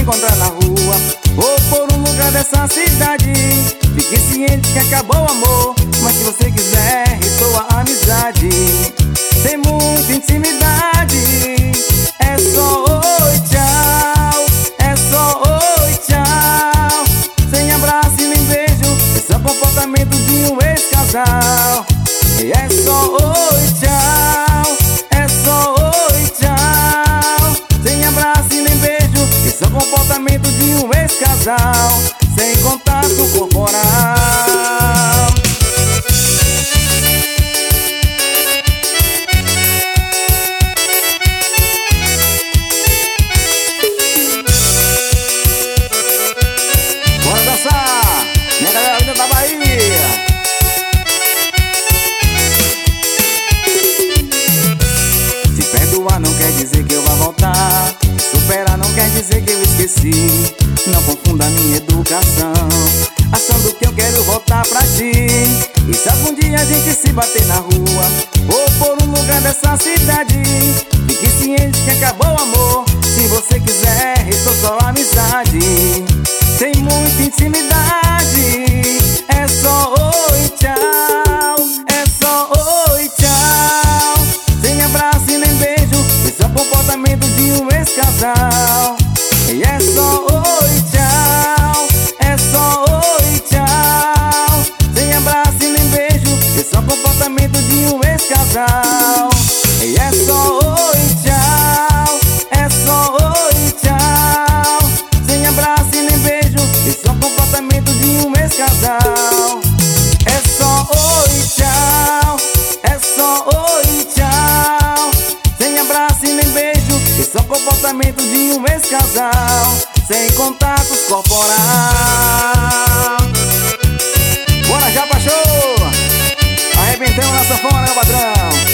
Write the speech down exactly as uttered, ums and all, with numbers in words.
encontrar na rua ou por um lugar dessa cidade. Fique ciente que acabou o amor, mas se você quiser, restou a amizade. Sem muita intimidade, é só oi, tchau. É só oi, tchau. Sem abraço e nem beijo, esse é o comportamento de um ex-casal. E é só oi, tchau. É só oi, tchau. Sem abraço e nem beijo, esse é o comportamento de um ex-casal. Sem contato corporal. Bora dançar, minha galera vinda da Bahia. Se perdoar não quer dizer que eu vá voltar. Superar não quer dizer que eu esqueci. Não confunda minha educação, achando que eu quero voltar pra ti. E se algum dia a gente se bater na rua ou por um lugar dessa cidade, fique ciente que acabou o amor. Se você quiser, restou só amizade. Sem muita intimidade, é só oi, tchau. É só oi, tchau. Sem abraço e nem beijo, esse é o comportamento de um ex-casal. E é só oi, tchau. É só oi, tchau. Sem abraço e nem beijo, esse é o comportamento de um ex-casal. E é só oi, tchau. É só oi, tchau. Sem abraço e nem beijo, esse é o comportamento de um ex-casal. É só oi, tchau. É só oi, tchau. Sem abraço e nem beijo, esse é o comportamento de um ex-casal. Sem contatos corporais. Bora já pra show. Arrebentamos na sanfona, meu patrão.